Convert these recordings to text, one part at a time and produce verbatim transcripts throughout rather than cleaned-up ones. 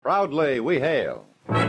Proudly we hail.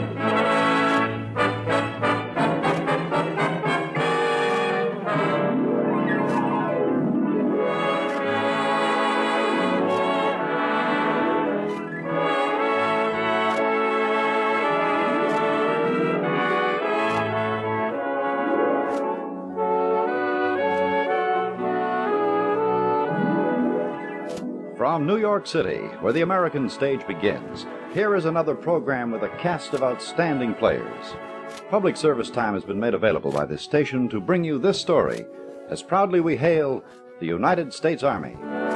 From New York City, where the American stage begins, here is another program with a cast of outstanding players. Public service time has been made available by this station to bring you this story, as proudly we hail the United States Army.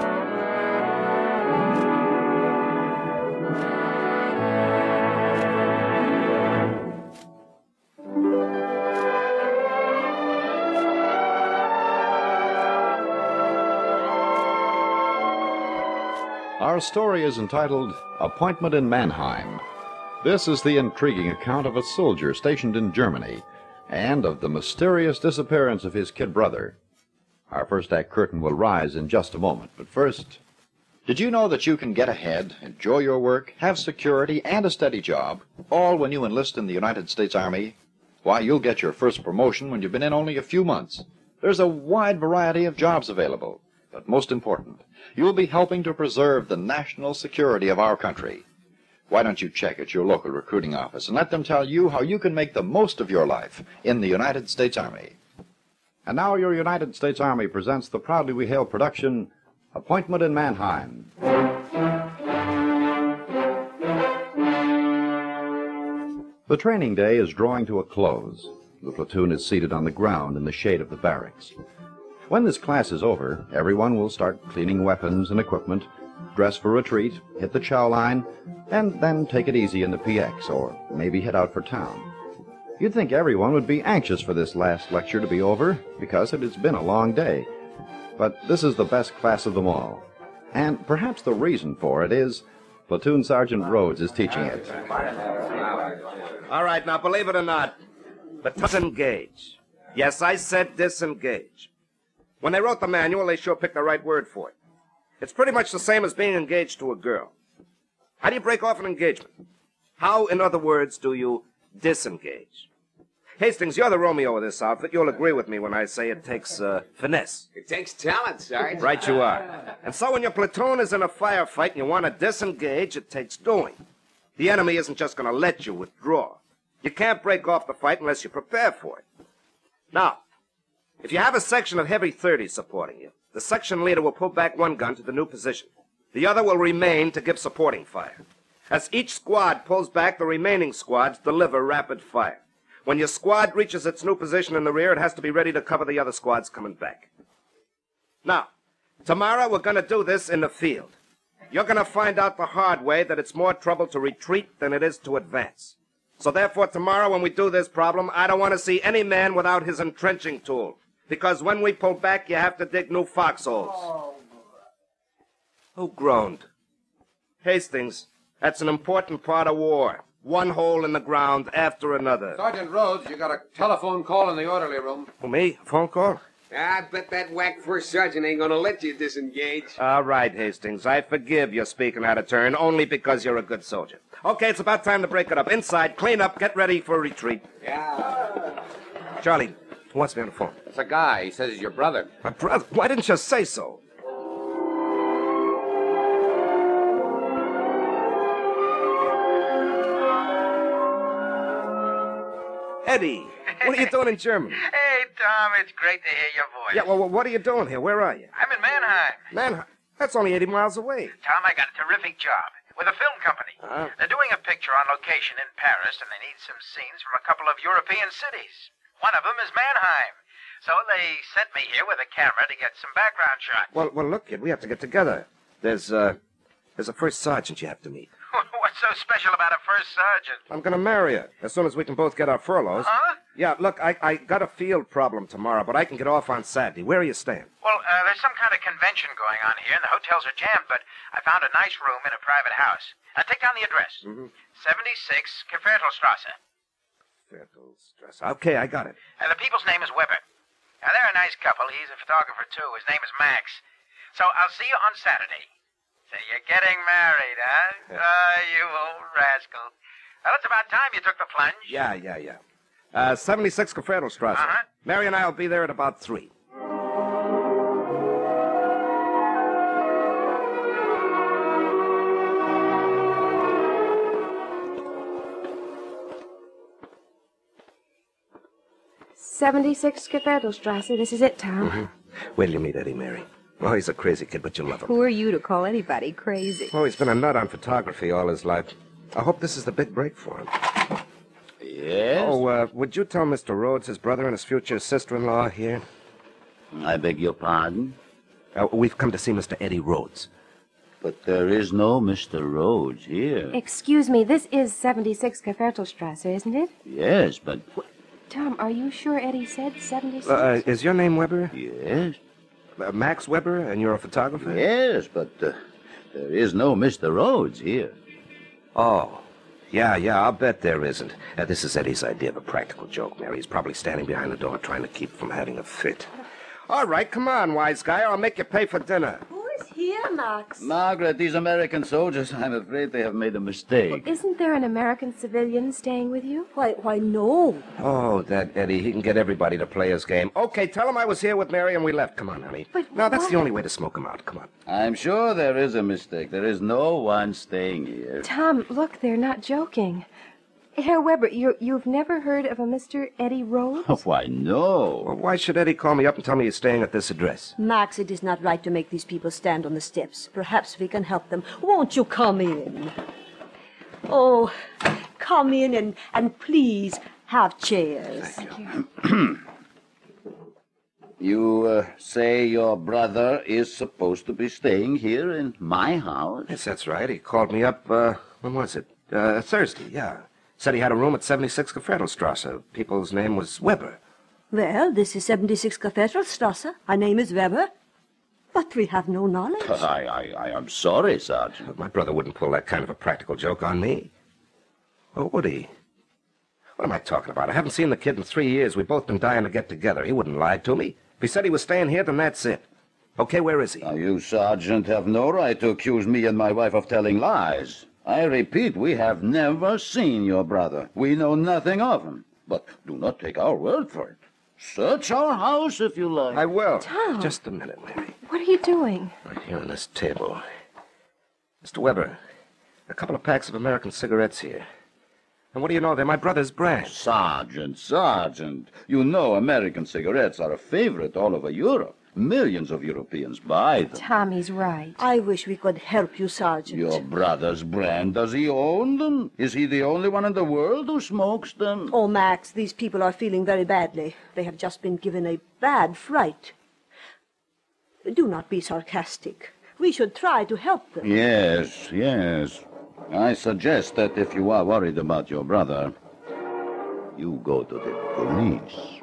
Our story is entitled Appointment in Mannheim. This is the intriguing account of a soldier stationed in Germany and of the mysterious disappearance of his kid brother. Our first act curtain will rise in just a moment, but first... Did you know that you can get ahead, enjoy your work, have security, and a steady job, all when you enlist in the United States Army? Why, you'll get your first promotion when you've been in only a few months. There's a wide variety of jobs available, but most important, you'll be helping to preserve the national security of our country. Why don't you check at your local recruiting office and let them tell you how you can make the most of your life in the United States Army. And now your United States Army presents the Proudly We Hail production, Appointment in Mannheim. The training day is drawing to a close. The platoon is seated on the ground in the shade of the barracks. When this class is over, everyone will start cleaning weapons and equipment, dress for retreat, hit the chow line, and then take it easy in the P X, or maybe head out for town. You'd think everyone would be anxious for this last lecture to be over, because it has been a long day. But this is the best class of them all. And perhaps the reason for it is Platoon Sergeant Rhodes is teaching it. All right, now, believe it or not, but disengage. Yes, I said disengage. When they wrote the manual, they sure picked the right word for it. It's pretty much the same as being engaged to a girl. How do you break off an engagement? How, in other words, do you disengage? Hastings, you're the Romeo of this outfit. You'll agree with me when I say it takes uh, finesse. It takes talent, Sarge. Right you are. And so when your platoon is in a firefight and you want to disengage, it takes doing. The enemy isn't just going to let you withdraw. You can't break off the fight unless you prepare for it. Now, if you have a section of heavy thirties supporting you, the section leader will pull back one gun to the new position. The other will remain to give supporting fire. As each squad pulls back, the remaining squads deliver rapid fire. When your squad reaches its new position in the rear, it has to be ready to cover the other squads coming back. Now, tomorrow we're going to do this in the field. You're going to find out the hard way that it's more trouble to retreat than it is to advance. So therefore, tomorrow when we do this problem, I don't want to see any man without his entrenching tool. Because when we pull back, you have to dig new foxholes. Oh. Who groaned? Hastings, that's an important part of war. One hole in the ground after another. Sergeant Rhodes, you got a telephone call in the orderly room. Oh, me? A phone call? I bet that whack first sergeant ain't gonna let you disengage. All right, Hastings. I forgive your speaking out of turn only because you're a good soldier. Okay, it's about time to break it up. Inside, clean up, get ready for retreat. Yeah. Charlie, who wants me on the phone? It's a guy. He says he's your brother. My brother? Why didn't you say so? Eddie, what are you doing in Germany? Hey, Tom, it's great to hear your voice. Yeah, well, what are you doing here? Where are you? I'm in Mannheim. Man, that's only eighty miles away. Tom, I got a terrific job with a film company. Uh-huh. They're doing a picture on location in Paris, and they need some scenes from a couple of European cities. One of them is Mannheim. So they sent me here with a camera to get some background shots. Well, well, look, kid, we have to get together. There's, uh, there's a first sergeant you have to meet. What's so special about a first sergeant? I'm gonna marry her as soon as we can both get our furloughs. Huh? Yeah, look, I, I got a field problem tomorrow, but I can get off on Saturday. Where are you staying? Well, uh, there's some kind of convention going on here, and the hotels are jammed, but I found a nice room in a private house. Uh, take down the address. Mm-hmm. seventy-six Viertelstrasse. Viertelstrasse. Okay, I got it. Uh, the people's name is Weber. Now, they're a nice couple. He's a photographer, too. His name is Max. So I'll see you on Saturday. So you're getting married, huh? Oh, you old rascal. Well, it's about time you took the plunge. Yeah, yeah, yeah. Uh, seventy-six Gefährdelstrasse. Uh-huh. Mary and I will be there at about three. seventy-six Gefährdelstrasse. This is it, Tom. Mm-hmm. Wait till you meet Eddie, Mary. Oh, he's a crazy kid, but you'll love him. Who are you to call anybody crazy? Oh, he's been a nut on photography all his life. I hope this is the big break for him. Yes? Oh, uh, would you tell Mister Rhodes, his brother and his future sister-in-law here? I beg your pardon? Uh, we've come to see Mister Eddie Rhodes. But there is no Mister Rhodes here. Excuse me, this is seventy-six Gefährdelstrasse, isn't it? Yes, but... Tom, are you sure Eddie said seventy-six? Uh, is your name Weber? Yes? Uh, Max Weber, and you're a photographer? Yes, but uh, there is no Mister Rhodes here. Oh. Yeah, yeah, I'll bet there isn't. Uh, this is Eddie's idea of a practical joke, Mary. He's probably standing behind the door trying to keep from having a fit. All right, come on, wise guy, or I'll make you pay for dinner. Who is here, Max? Margaret, these American soldiers, I'm afraid they have made a mistake. Isn't there an American civilian staying with you? Why, why, no. Oh, that Eddie. He can get everybody to play his game. Okay, tell him I was here with Mary and we left. Come on, honey. But No, that's why? the only way to smoke him out. Come on. I'm sure there is a mistake. There is no one staying here. Tom, look, they're not joking. Herr Weber, you, you've never heard of a Mister Eddie Rhodes? Why, no. Well, why should Eddie call me up and tell me he's staying at this address? Max, it is not right to make these people stand on the steps. Perhaps we can help them. Won't you come in? Oh, come in and, and please have chairs. Thank you. You uh, say your brother is supposed to be staying here in my house? Yes, that's right. He called me up, uh, when was it? Uh, Thursday, yeah. Said he had a room at seventy-six Gefährdelstrasse. People's name was Weber. Well, this is seventy-six Gefährdelstrasse. Her name is Weber. But we have no knowledge. I, I, I am sorry, Sergeant. My brother wouldn't pull that kind of a practical joke on me. Oh, would he? What am I talking about? I haven't seen the kid in three years. We've both been dying to get together. He wouldn't lie to me. If he said he was staying here, then that's it. Okay, where is he? Now, you, Sergeant, have no right to accuse me and my wife of telling lies. I repeat, we have never seen your brother. We know nothing of him. But do not take our word for it. Search our house if you like. I will. Tom. Just a minute, Mary. What are you doing? Right here on this table. Mister Weber, a couple of packs of American cigarettes here. And what do you know? They're my brother's brand. Sergeant, Sergeant, you know American cigarettes are a favorite all over Europe. Millions of Europeans buy them. Tommy's right. I wish we could help you, Sergeant. Your brother's brand, does he own them? Is he the only one in the world who smokes them? Oh, Max, these people are feeling very badly. They have just been given a bad fright. Do not be sarcastic. We should try to help them. Yes, yes. I suggest that if you are worried about your brother, you go to the police.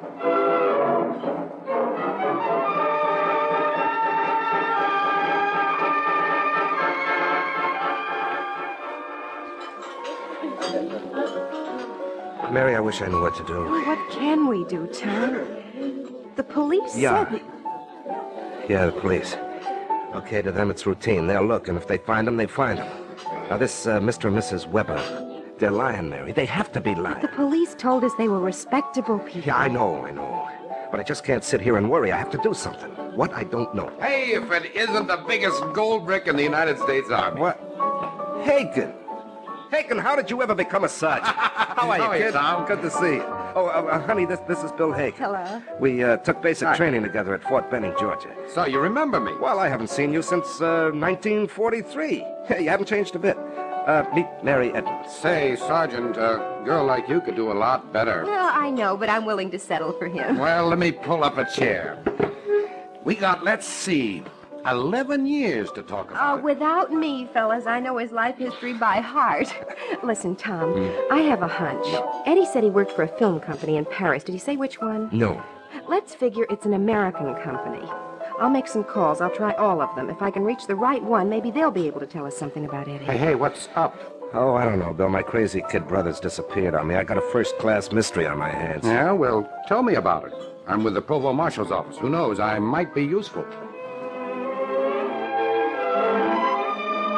Mary, I wish I knew what to do. What can we do, Tom? The police Yeah. said... Yeah, the police. Okay, to them it's routine. They'll look, and if they find him, they find him. Now, this uh, Mister and Missus Weber, they're lying, Mary. They have to be lying. The police told us they were respectable people. Yeah, I know, I know. But I just can't sit here and worry. I have to do something. What, I don't know. Hey, if it isn't the biggest gold brick in the United States Army. What? Hagen! Hagen, how did you ever become a sergeant? How are you, How are you, kid? Tom? Good to see you. Oh, uh, uh, honey, this this is Bill Hagen. Hello. We uh, took basic Hi. training together at Fort Benning, Georgia. So you remember me? Well, I haven't seen you since uh, nineteen forty-three. You haven't changed a bit. Uh, meet Mary Edmonds. Say, Sergeant, a girl like you could do a lot better. Well, I know, but I'm willing to settle for him. Well, let me pull up a chair. We got, let's see, eleven years to talk Uh, about it. without me, fellas, I know his life history by heart. Listen, Tom, I have a hunch. Eddie said he worked for a film company in Paris. Did he say which one? No. Let's figure it's an American company. I'll make some calls. I'll try all of them. If I can reach the right one, maybe they'll be able to tell us something about Eddie. Hey, hey, what's up? Oh, I don't know, Bill. My crazy kid brother's disappeared on me. I got a first-class mystery on my hands. Yeah, well, tell me about it. I'm with the Provost Marshal's office. Who knows? I might be useful.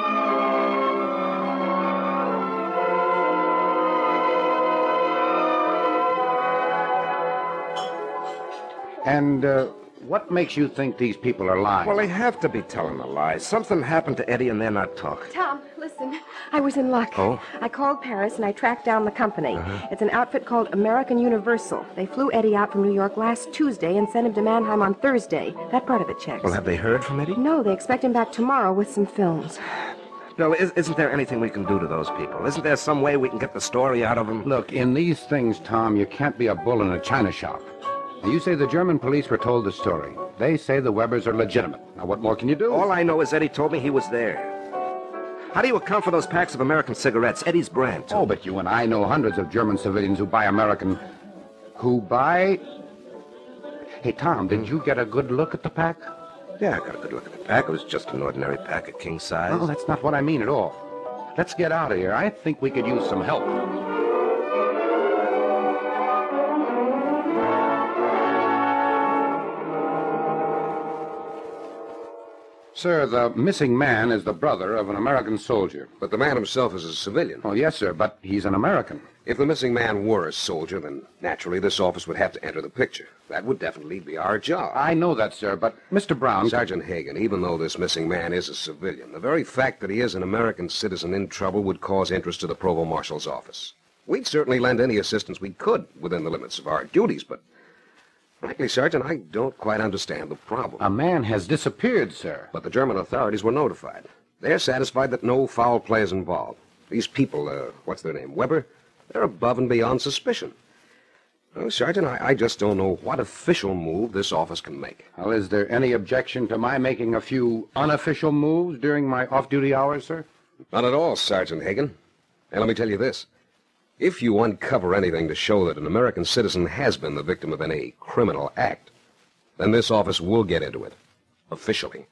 And, uh, what makes you think these people are lying? Well, they have to be telling a lie. Something happened to Eddie and they're not talking. Tom, listen. I was in luck. Oh? I called Paris and I tracked down the company. Uh-huh. It's an outfit called American Universal. They flew Eddie out from New York last Tuesday and sent him to Mannheim on Thursday. That part of it checks. Well, have they heard from Eddie? No, they expect him back tomorrow with some films. Bill, is, isn't there anything we can do to those people? Isn't there some way we can get the story out of them? Look, in these things, Tom, you can't be a bull in a china shop. Now, you say the German police were told the story. They say the Webbers are legitimate. Now, what more can you do? All I know is Eddie told me he was there. How do you account for those packs of American cigarettes? Eddie's brand, too. Oh, but you and I know hundreds of German civilians who buy American... Who buy... Hey, Tom, did you get a good look at the pack? Yeah, I got a good look at the pack. It was just an ordinary pack of king size. Oh, that's not what I mean at all. Let's get out of here. I think we could use some help. Sir, the missing man is the brother of an American soldier. But the man himself is a civilian. Oh, yes, sir, but he's an American. If the missing man were a soldier, then naturally this office would have to enter the picture. That would definitely be our job. I know that, sir, but Mister Brown... Sergeant Hagen, even though this missing man is a civilian, the very fact that he is an American citizen in trouble would cause interest to the Provost Marshal's office. We'd certainly lend any assistance we could within the limits of our duties, but... Frankly, Sergeant, I don't quite understand the problem. A man has disappeared, sir. But the German authorities were notified. They're satisfied that no foul play is involved. These people, uh, what's their name, Weber, they're above and beyond suspicion. Well, Sergeant, I, I just don't know what official move this office can make. Well, is there any objection to my making a few unofficial moves during my off-duty hours, sir? Not at all, Sergeant Hagen. And let me tell you this. If you uncover anything to show that an American citizen has been the victim of any criminal act, then this office will get into it, officially.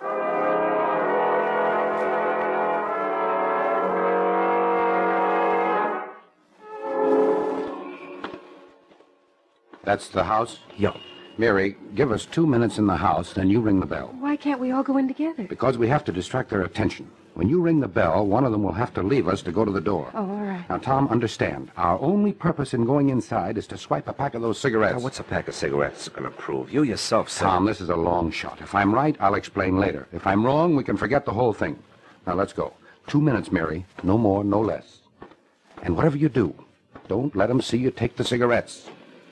That's the house? Yeah. Mary, give us two minutes in the house, then you ring the bell. Why can't we all go in together? Because we have to distract their attention. When you ring the bell, one of them will have to leave us to go to the door. Oh, all right. Now, Tom, understand. Our only purpose in going inside is to swipe a pack of those cigarettes. Now, what's a pack of cigarettes going to prove? You yourself said... Tom, this is a long shot. If I'm right, I'll explain later. If I'm wrong, we can forget the whole thing. Now, let's go. Two minutes, Mary. No more, no less. And whatever you do, don't let them see you take the cigarettes.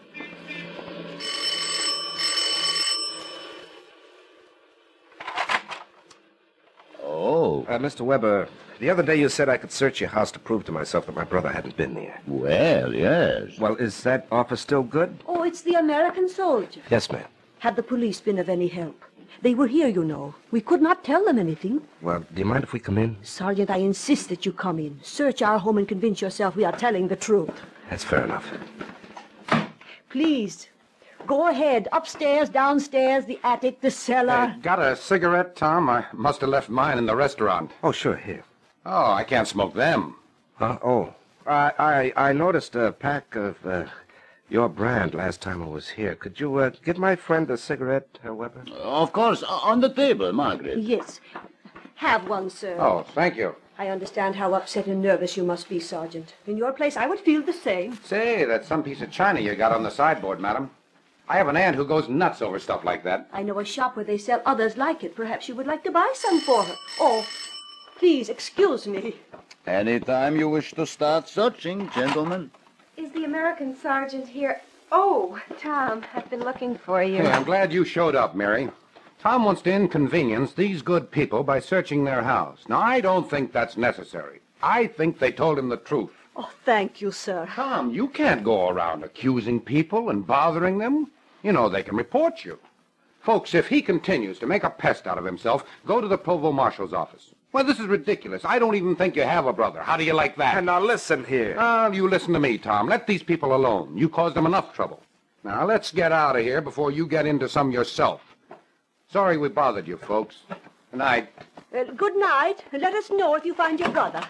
Oh. Uh, Mister Weber, the other day you said I could search your house to prove to myself that my brother hadn't been there. Well, yes. Well, is that offer still good? Oh, it's the American soldier. Yes, ma'am. Had the police been of any help? They were here, you know. We could not tell them anything. Well, do you mind if we come in? Sergeant, I insist that you come in. Search our home and convince yourself we are telling the truth. That's fair enough. Please, go ahead. Upstairs, downstairs, the attic, the cellar. Uh, got a cigarette, Tom? I must have left mine in the restaurant. Oh, sure, here. Oh, I can't smoke them. Huh? Oh, I, I I noticed a pack of uh, your brand last time I was here. Could you uh, get my friend a cigarette, uh, Weber? Of course, on the table, Margaret. Yes. Have one, sir. Oh, thank you. I understand how upset and nervous you must be, Sergeant. In your place, I would feel the same. Say, that's some piece of china you got on the sideboard, madam. I have an aunt who goes nuts over stuff like that. I know a shop where they sell others like it. Perhaps you would like to buy some for her. Oh, please, excuse me. Anytime you wish to start searching, gentlemen. Is the American sergeant here? Oh, Tom, I've been looking for you. Hey, I'm glad you showed up, Mary. Tom wants to inconvenience these good people by searching their house. Now, I don't think that's necessary. I think they told him the truth. Oh, thank you, sir. Tom, you can't go around accusing people and bothering them. You know, they can report you. Folks, if he continues to make a pest out of himself, go to the Provost Marshal's office. Well, this is ridiculous. I don't even think you have a brother. How do you like that? And now listen here. Ah, you listen to me, Tom. Let these people alone. You caused them enough trouble. Now, let's get out of here before you get into some yourself. Sorry we bothered you, folks. Good night. Uh, good night. Let us know if you find your brother.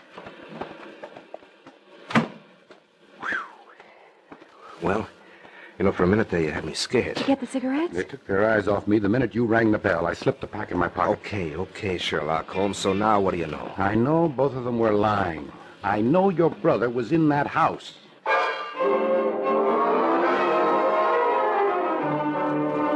Well, you know, for a minute there you had me scared. Did you get the cigarettes? They took their eyes off me the minute you rang the bell. I slipped the pack in my pocket. Okay, okay, Sherlock Holmes. So now what do you know? I know both of them were lying. I know your brother was in that house.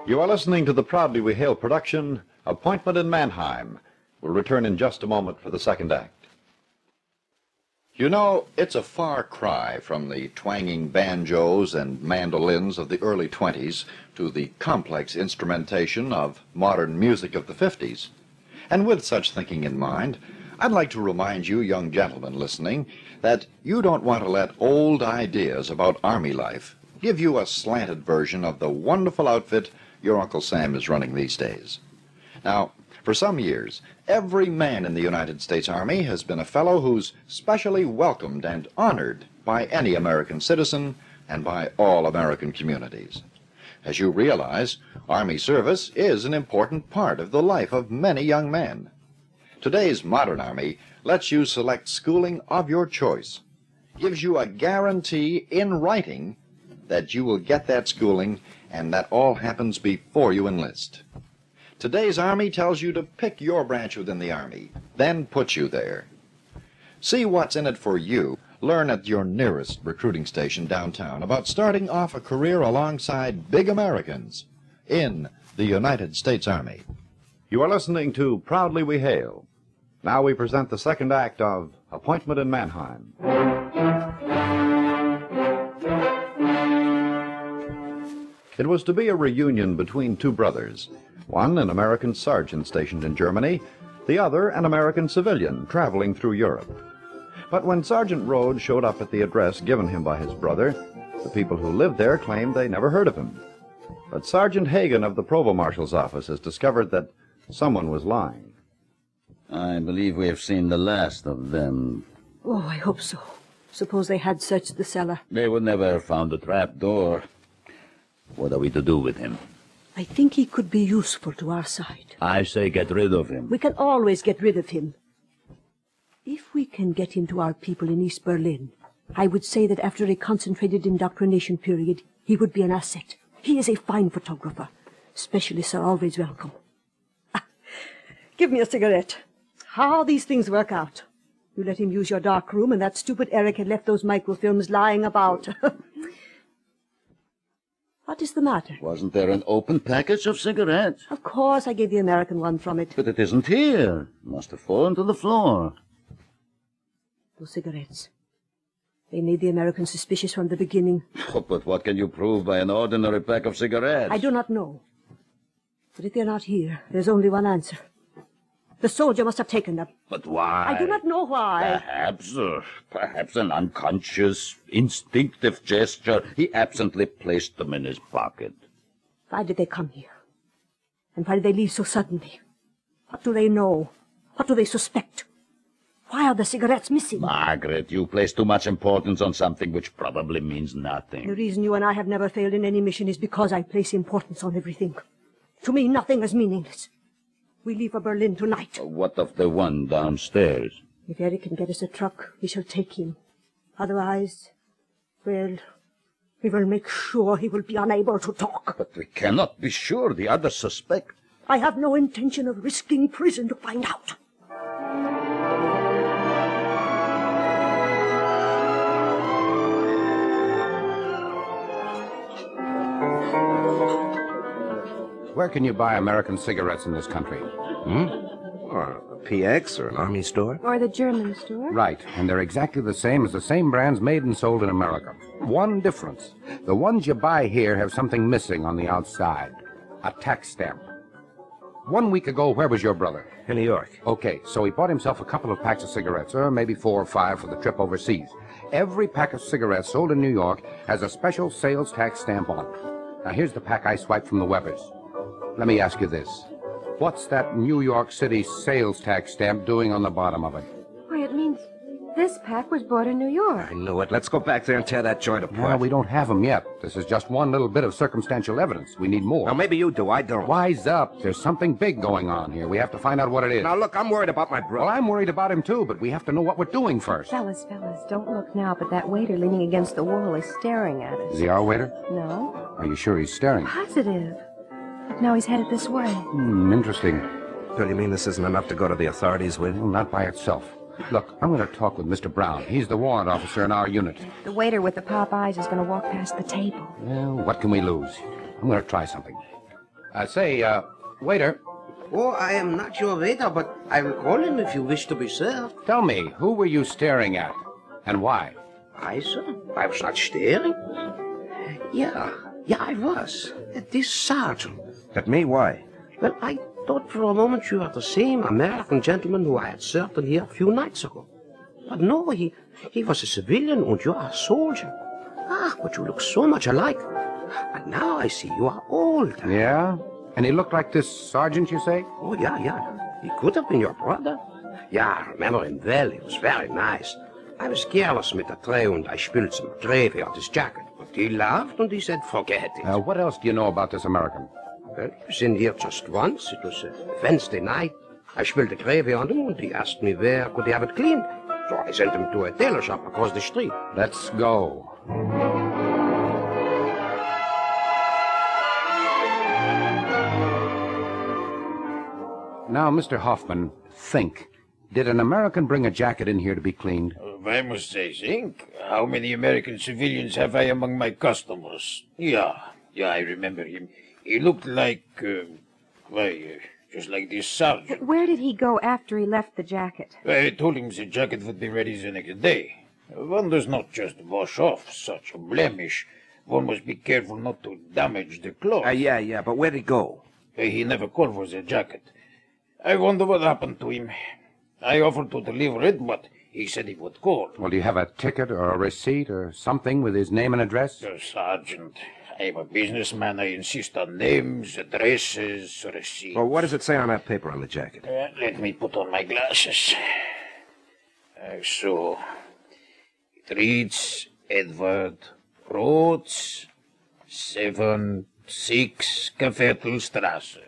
You are listening to the Proudly We Hail production, Appointment in Mannheim. We'll return in just a moment for the second act. You know, it's a far cry from the twanging banjos and mandolins of the early twenties to the complex instrumentation of modern music of the fifties. And with such thinking in mind, I'd like to remind you young gentlemen listening that you don't want to let old ideas about Army life give you a slanted version of the wonderful outfit your Uncle Sam is running these days. Now, for some years, every man in the United States Army has been a fellow who's specially welcomed and honored by any American citizen and by all American communities. As you realize, Army service is an important part of the life of many young men. Today's modern Army lets you select schooling of your choice, gives you a guarantee in writing that you will get that schooling, and that all happens before you enlist. Today's Army tells you to pick your branch within the Army, then put you there. See what's in it for you. Learn at your nearest recruiting station downtown about starting off a career alongside big Americans in the United States Army. You are listening to Proudly We Hail. Now we present the second act of Appointment in Mannheim. It was to be a reunion between two brothers, one an American sergeant stationed in Germany, the other an American civilian traveling through Europe. But when Sergeant Rhodes showed up at the address given him by his brother, the people who lived there claimed they never heard of him. But Sergeant Hagen of the Provost Marshal's office has discovered that someone was lying. I believe we have seen the last of them. Oh, I hope so. Suppose they had searched the cellar. They would never have found the trap door. What are we to do with him? I think he could be useful to our side. I say get rid of him. We can always get rid of him. If we can get him to our people in East Berlin, I would say that after a concentrated indoctrination period, he would be an asset. He is a fine photographer. Specialists are always welcome. Ah, give me a cigarette. How these things work out. You let him use your dark room, and that stupid Eric had left those microfilms lying about. What is the matter? Wasn't there an open package of cigarettes? Of course, I gave the American one from it. But it isn't here. It must have fallen to the floor. Those cigarettes. They made the Americans suspicious from the beginning. Oh, but what can you prove by an ordinary pack of cigarettes? I do not know. But if they're not here, there's only one answer. The soldier must have taken them. But why? I do not know why. Perhaps, uh, perhaps an unconscious, instinctive gesture. He absently placed them in his pocket. Why did they come here? And why did they leave so suddenly? What do they know? What do they suspect? Why are the cigarettes missing? Margaret, you place too much importance on something which probably means nothing. The reason you and I have never failed in any mission is because I place importance on everything. To me, nothing is meaningless. We leave for Berlin tonight. What of the one downstairs? If Eric can get us a truck, we shall take him. Otherwise, well, we will make sure he will be unable to talk. But we cannot be sure. The others suspect. I have no intention of risking prison to find out. Where can you buy American cigarettes in this country? Hmm? Or a P X or an Army store? Or the German store? Right, and they're exactly the same as the same brands made and sold in America. One difference. The ones you buy here have something missing on the outside. A tax stamp. One week ago, where was your brother? In New York. Okay, so he bought himself a couple of packs of cigarettes, or maybe four or five for the trip overseas. Every pack of cigarettes sold in New York has a special sales tax stamp on it. Now, here's the pack I swiped from the Webbers. Let me ask you this. What's that New York City sales tax stamp doing on the bottom of it? Why, it means this pack was bought in New York. I knew it. Let's go back there and tear that joint apart. Well, we don't have them yet. This is just one little bit of circumstantial evidence. We need more. Now, maybe you do. I don't. Wise up. There's something big going on here. We have to find out what it is. Now, look, I'm worried about my brother. Well, I'm worried about him, too, but we have to know what we're doing first. Fellas, fellas, don't look now, but that waiter leaning against the wall is staring at us. Is he our waiter? No. Are you sure he's staring? Positive. But now he's headed this way. Hmm, interesting. So you mean this isn't enough to go to the authorities with? Well, not by itself. Look, I'm going to talk with Mister Brown. He's the warrant officer in our unit. The waiter with the pop eyes is going to walk past the table. Well, what can we lose? I'm going to try something. Uh, say, uh, waiter, Oh, I am not your waiter, but I will call him if you wish to be served. tell me, who were you staring at, and why? I, sir? I was not staring. Yeah, yeah, I was. At this sergeant. At me, why? Well, I thought for a moment you were the same American gentleman who I had served in here a few nights ago. But no, he, he was a civilian and you are a soldier. Ah, but you look so much alike. And now I see you are old. Yeah? And he looked like this sergeant, you say? Oh, yeah, yeah. He could have been your brother. Yeah, I remember him well. He was very nice. I was careless with the tray and I spilled some gravy on his jacket. But he laughed and he said, forget it. Uh, what else do you know about this American? Well, he was in here just once. It was a Wednesday night. I spilled the gravy on him and he asked me where could he have it cleaned. So I sent him to a tailor shop across the street. Let's go. Now, Mister Hoffman, think. Did an American bring a jacket in here to be cleaned? Uh, I must say, think. How many American civilians have I among my customers? Yeah, yeah, I remember him. He looked like, uh, why, uh, just like this sergeant. Where did he go after he left the jacket? I told him the jacket would be ready the next day. One does not just wash off such a blemish. One must be careful not to damage the clothes. Uh, yeah, yeah, but where'd he go? Uh, He never called for the jacket. I wonder what happened to him. I offered to deliver it, but he said he would call. Well, do you have a ticket or a receipt or something with his name and address? Uh, Sergeant, I am a businessman. I insist on names, addresses, receipts. Well, what does it say on that paper on the jacket? Uh, let me put on my glasses. Uh, so, it reads Edward Rhodes, seven six Kaffetelstrasse.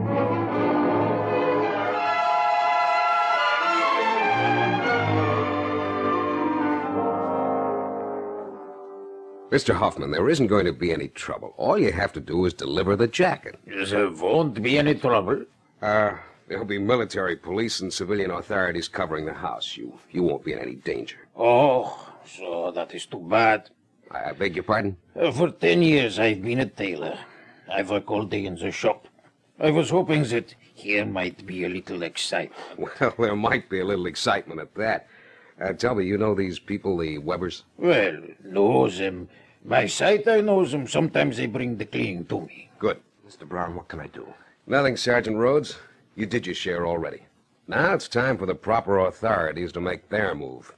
Mister Hoffman, there isn't going to be any trouble. All you have to do is deliver the jacket. There won't be any trouble. Uh, there'll be military, police, and civilian authorities covering the house. You you won't be in any danger. Oh, so that is too bad. I, I beg your pardon? Uh, for ten years I've been a tailor. I work all day in the shop. I was hoping that here might be a little excitement. Well, there might be a little excitement at that. Uh, tell me, you know these people, the Webbers? Well, know them. By sight I know them. Sometimes they bring the cleaning to me. Good. Mister Brown, what can I do? Nothing, Sergeant Rhodes. You did your share already. Now it's time for the proper authorities to make their move.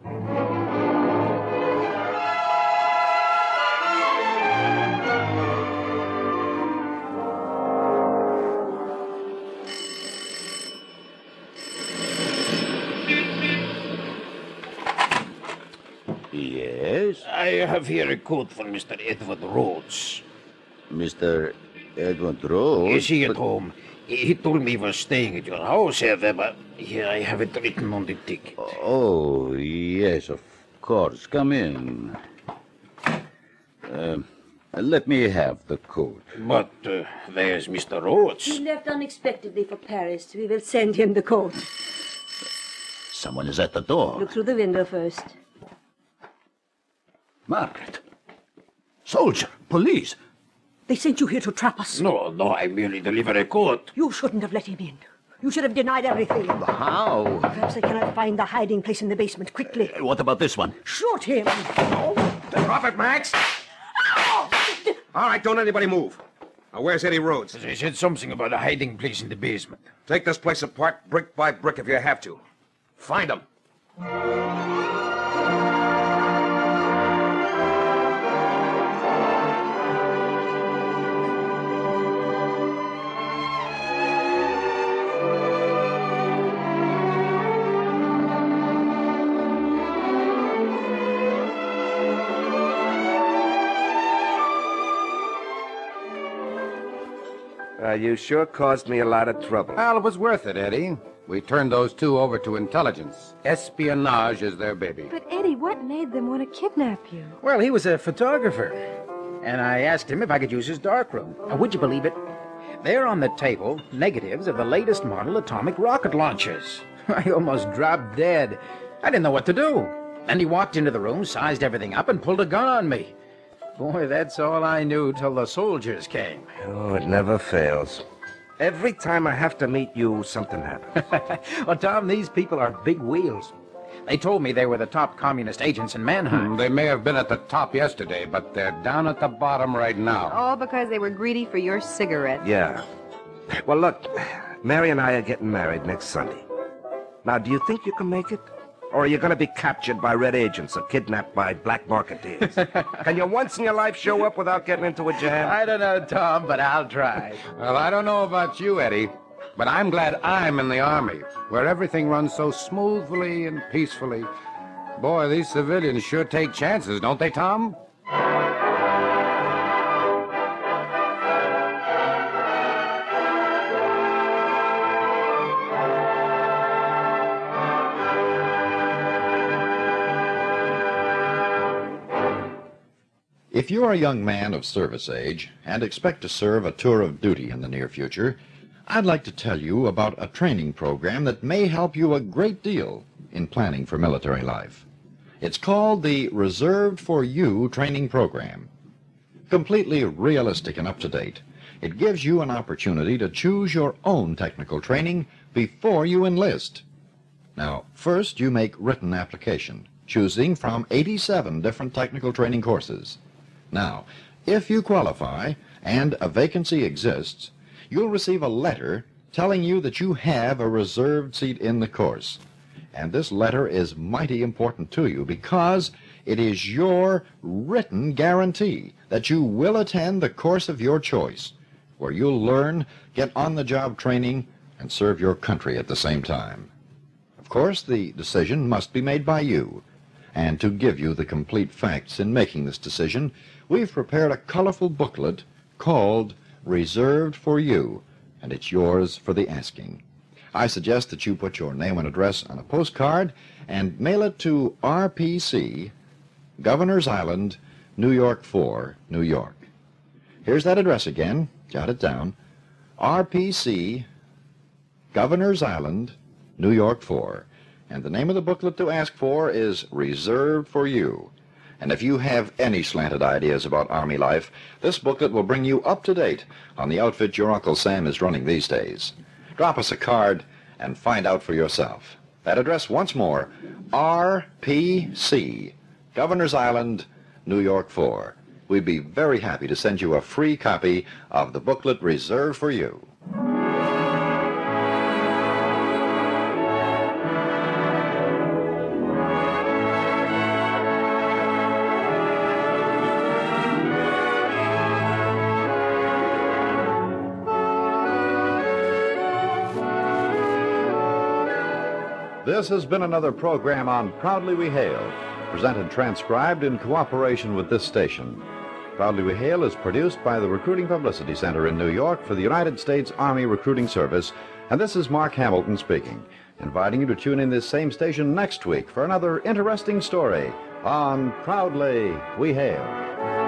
Yes? I have here a coat for Mister Edward Rhodes. Mister Edward Rhodes? Is he at but- home? He he told me he was staying at your house, Herr Weber. Here I have it written on the ticket. Oh, yes, of course. Come in. Uh, let me have the coat. But uh, where's Mister Rhodes? He left unexpectedly for Paris. We will send him the coat. Someone is at the door. Look through the window first. Margaret. Soldier. Police. They sent you here to trap us. No, no, I merely deliver a coat. You shouldn't have let him in. You should have denied everything. How? Perhaps I cannot find the hiding place in the basement. Quickly. What about this one? Shoot him. Drop it, Max! All right, don't anybody move. Now, where's Eddie Rhodes? They said something about a hiding place in the basement. Take this place apart brick by brick if you have to. Find him. Uh, you sure caused me a lot of trouble. Well, it was worth it, Eddie. We turned those two over to intelligence. Espionage is their baby. But, Eddie, what made them want to kidnap you? Well, he was a photographer, and I asked him if I could use his darkroom. Uh, would you believe it? There on the table, negatives of the latest model atomic rocket launchers. I almost dropped dead. I didn't know what to do. And he walked into the room, sized everything up, and pulled a gun on me. Boy, that's all I knew till the soldiers came. Oh, it never fails. Every time I have to meet you, something happens. Well, Tom, these people are big wheels. They told me they were the top communist agents in Mannheim. Hmm, they may have been at the top yesterday, but they're down at the bottom right now. All because they were greedy for your cigarette. Yeah. Well, look, Mary and I are getting married next Sunday. Now, do you think you can make it? Or are you going to be captured by red agents or kidnapped by black marketeers? Can you once in your life show up without getting into a jam? I don't know, Tom, but I'll try. Well, I don't know about you, Eddie, but I'm glad I'm in the Army, where everything runs so smoothly and peacefully. Boy, these civilians sure take chances, don't they, Tom? If you're a young man of service age and expect to serve a tour of duty in the near future, I'd like to tell you about a training program that may help you a great deal in planning for military life. It's called the Reserved for You Training Program. Completely realistic and up-to-date, it gives you an opportunity to choose your own technical training before you enlist. Now, first you make written application, choosing from eighty-seven different technical training courses. Now, if you qualify and a vacancy exists, you'll receive a letter telling you that you have a reserved seat in the course. And this letter is mighty important to you because it is your written guarantee that you will attend the course of your choice, where you'll learn, get on-the-job training, and serve your country at the same time. Of course, the decision must be made by you. And to give you the complete facts in making this decision, we've prepared a colorful booklet called Reserved for You, and it's yours for the asking. I suggest that you put your name and address on a postcard and mail it to R P C, Governor's Island, New York four, New York. Here's that address again. Jot it down. R P C, Governor's Island, New York four. And the name of the booklet to ask for is Reserved for You. And if you have any slanted ideas about Army life, this booklet will bring you up to date on the outfit your Uncle Sam is running these days. Drop us a card and find out for yourself. That address once more, R P C, Governor's Island, New York four. We'd be very happy to send you a free copy of the booklet Reserved for You. This has been another program on Proudly We Hail, presented transcribed in cooperation with this station. Proudly We Hail is produced by the Recruiting Publicity Center in New York for the United States Army Recruiting Service, and this is Mark Hamilton speaking, inviting you to tune in this same station next week for another interesting story on Proudly We Hail.